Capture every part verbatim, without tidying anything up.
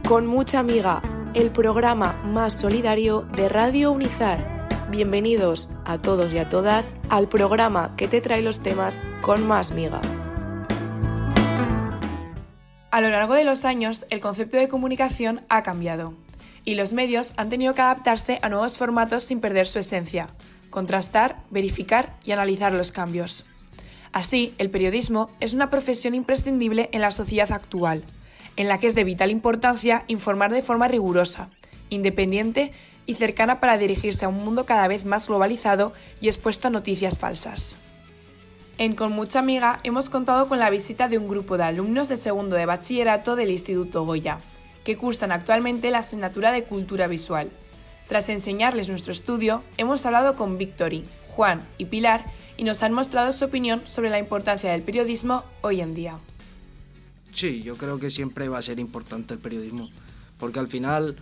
Con mucha amiga, el programa más solidario de Radio Unizar. Bienvenidos a todos y a todas al programa que te trae los temas con más miga. A lo largo de los años, el concepto de comunicación ha cambiado y los medios han tenido que adaptarse a nuevos formatos sin perder su esencia, contrastar, verificar y analizar los cambios. Así, el periodismo es una profesión imprescindible en la sociedad actual, en la que es de vital importancia informar de forma rigurosa, independiente y cercana para dirigirse a un mundo cada vez más globalizado y expuesto a noticias falsas. En Con Mucha Amiga hemos contado con la visita de un grupo de alumnos de segundo de bachillerato del Instituto Goya, que cursan actualmente la asignatura de Cultura Visual. Tras enseñarles nuestro estudio, hemos hablado con Victory, Juan y Pilar y nos han mostrado su opinión sobre la importancia del periodismo hoy en día. Sí, yo creo que siempre va a ser importante el periodismo, porque al final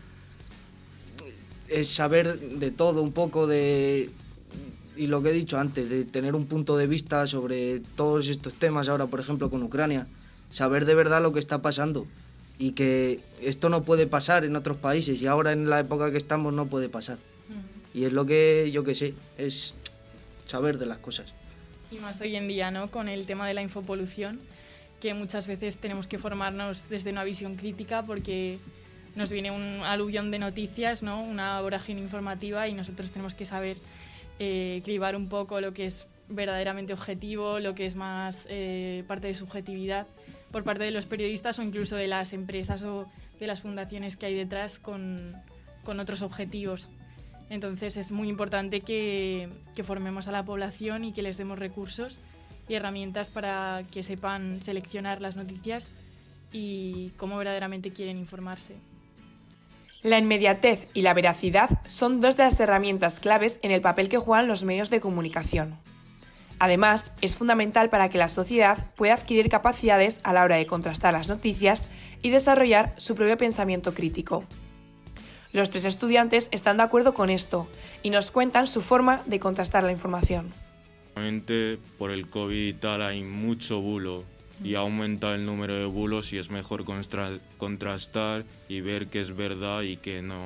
es saber de todo un poco de, y lo que he dicho antes, de tener un punto de vista sobre todos estos temas ahora, por ejemplo, con Ucrania, saber de verdad lo que está pasando y que esto no puede pasar en otros países y ahora en la época que estamos no puede pasar. Uh-huh. Y es lo que yo que sé, es saber de las cosas. Y más hoy en día, ¿no? Con el tema de la infopolución, que muchas veces tenemos que formarnos desde una visión crítica porque nos viene un aluvión de noticias, ¿no? Una vorágine informativa y nosotros tenemos que saber eh, cribar un poco lo que es verdaderamente objetivo, lo que es más eh, parte de subjetividad por parte de los periodistas o incluso de las empresas o de las fundaciones que hay detrás con, con otros objetivos. Entonces es muy importante que, que formemos a la población y que les demos recursos y herramientas para que sepan seleccionar las noticias y cómo verdaderamente quieren informarse. La inmediatez y la veracidad son dos de las herramientas claves en el papel que juegan los medios de comunicación. Además, es fundamental para que la sociedad pueda adquirir capacidades a la hora de contrastar las noticias y desarrollar su propio pensamiento crítico. Los tres estudiantes están de acuerdo con esto y nos cuentan su forma de contrastar la información. Realmente por el COVID y tal hay mucho bulo y ha aumentado el número de bulos y es mejor constra- contrastar y ver qué es verdad y qué no.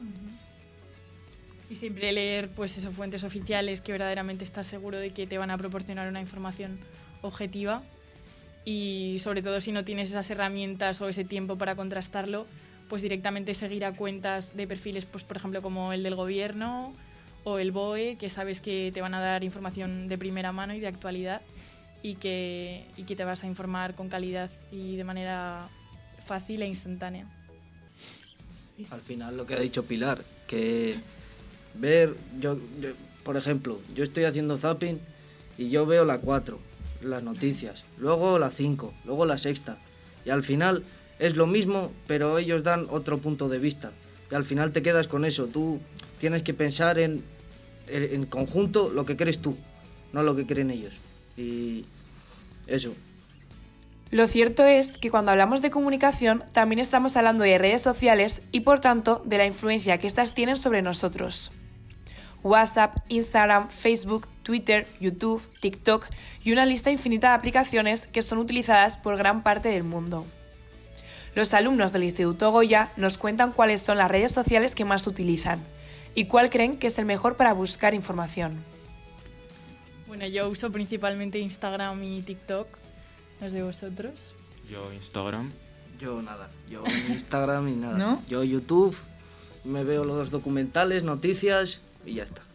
Y siempre leer pues eso, fuentes oficiales que verdaderamente estás seguro de que te van a proporcionar una información objetiva y sobre todo si no tienes esas herramientas o ese tiempo para contrastarlo, pues directamente seguir a cuentas de perfiles, pues por ejemplo como el del gobierno o el B O E, que sabes que te van a dar información de primera mano y de actualidad y que, y que te vas a informar con calidad y de manera fácil e instantánea. Al final lo que ha dicho Pilar, que ver, yo, yo por ejemplo, yo estoy haciendo zapping y yo veo la cuatro, las noticias, luego la cinco, luego la sexta y al final es lo mismo, pero ellos dan otro punto de vista y al final te quedas con eso. Tú tienes que pensar en, en, en conjunto lo que crees tú, no lo que creen ellos. Y eso. Lo cierto es que cuando hablamos de comunicación también estamos hablando de redes sociales y por tanto de la influencia que éstas tienen sobre nosotros. WhatsApp, Instagram, Facebook, Twitter, YouTube, TikTok y una lista infinita de aplicaciones que son utilizadas por gran parte del mundo. Los alumnos del Instituto Goya nos cuentan cuáles son las redes sociales que más utilizan y cuál creen que es el mejor para buscar información. Bueno, yo uso principalmente Instagram y TikTok. ¿Los de vosotros? Yo Instagram. Yo nada, yo Instagram y nada. ¿No? Yo YouTube, me veo los documentales, noticias y ya está.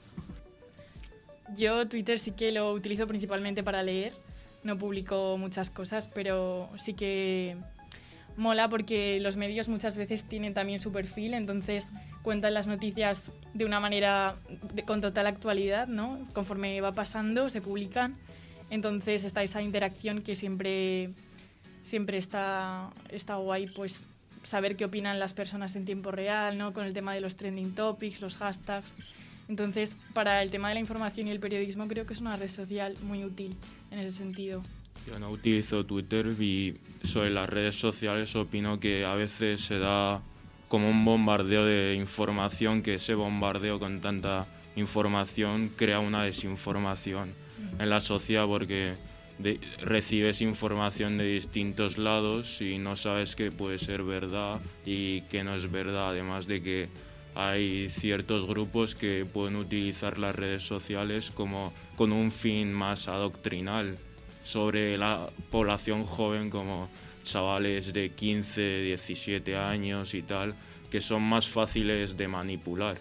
Yo Twitter sí que lo utilizo principalmente para leer. No publico muchas cosas, pero sí que mola porque los medios muchas veces tienen también su perfil, entonces cuentan las noticias de una manera de, con total actualidad, ¿no? Conforme va pasando, se publican. Entonces está esa interacción que siempre, siempre está, está guay, pues saber qué opinan las personas en tiempo real, ¿no? Con el tema de los trending topics, los hashtags. Entonces, para el tema de la información y el periodismo creo que es una red social muy útil en ese sentido. Yo no utilizo Twitter y sobre las redes sociales opino que a veces se da como un bombardeo de información, que ese bombardeo con tanta información crea una desinformación uh-huh. en la sociedad, porque de, recibes información de distintos lados y no sabes qué puede ser verdad y qué no es verdad, además de que hay ciertos grupos que pueden utilizar las redes sociales como con un fin más adoctrinal sobre la población joven, como chavales de quince, diecisiete años y tal, que son más fáciles de manipular.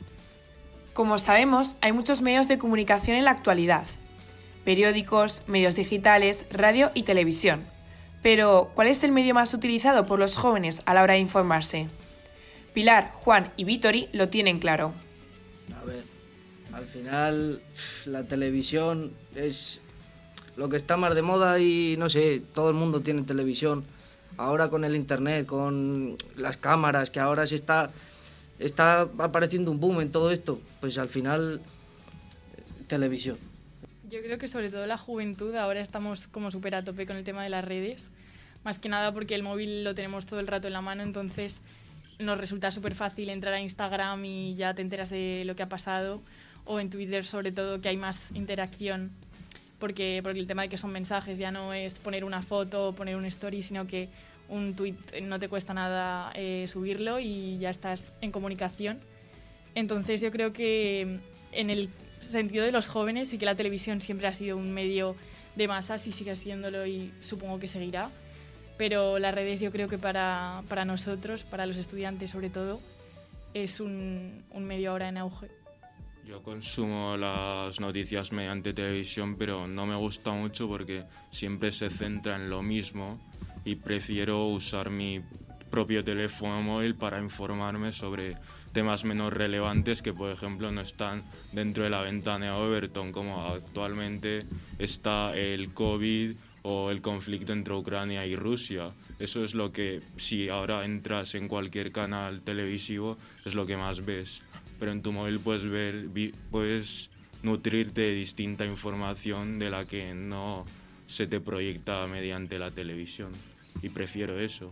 Como sabemos, hay muchos medios de comunicación en la actualidad: periódicos, medios digitales, radio y televisión. Pero, ¿cuál es el medio más utilizado por los jóvenes a la hora de informarse? Pilar, Juan y Vítori lo tienen claro. A ver, al final la televisión es lo que está más de moda y no sé, todo el mundo tiene televisión. Ahora con el internet, con las cámaras, que ahora se está, está apareciendo un boom en todo esto, pues al final televisión. Yo creo que sobre todo la juventud ahora estamos como súper a tope con el tema de las redes, más que nada porque el móvil lo tenemos todo el rato en la mano, entonces nos resulta súper fácil entrar a Instagram y ya te enteras de lo que ha pasado, o en Twitter sobre todo, que hay más interacción, porque, porque el tema de que son mensajes ya no es poner una foto o poner un story, sino que un tweet no te cuesta nada eh, subirlo y ya estás en comunicación. Entonces yo creo que en el sentido de los jóvenes sí que la televisión siempre ha sido un medio de masas y sigue siéndolo y supongo que seguirá. Pero las redes yo creo que para, para nosotros, para los estudiantes sobre todo, es un, un medio ahora en auge. Yo consumo las noticias mediante televisión, pero no me gusta mucho porque siempre se centra en lo mismo y prefiero usar mi propio teléfono móvil para informarme sobre temas menos relevantes que, por ejemplo, no están dentro de la ventana de Overton, como actualmente está el COVID o el conflicto entre Ucrania y Rusia. Eso es lo que, si ahora entras en cualquier canal televisivo, es lo que más ves. Pero en tu móvil puedes ver, puedes nutrirte de distinta información de la que no se te proyecta mediante la televisión. Y prefiero eso.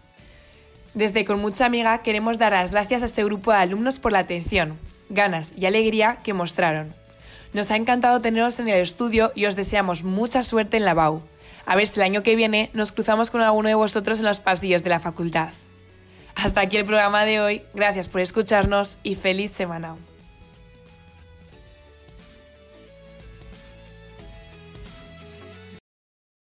Desde Con Mucha Amiga queremos dar las gracias a este grupo de alumnos por la atención, ganas y alegría que mostraron. Nos ha encantado teneros en el estudio y os deseamos mucha suerte en la B A U. A ver si el año que viene nos cruzamos con alguno de vosotros en los pasillos de la facultad. Hasta aquí el programa de hoy, gracias por escucharnos y feliz semana.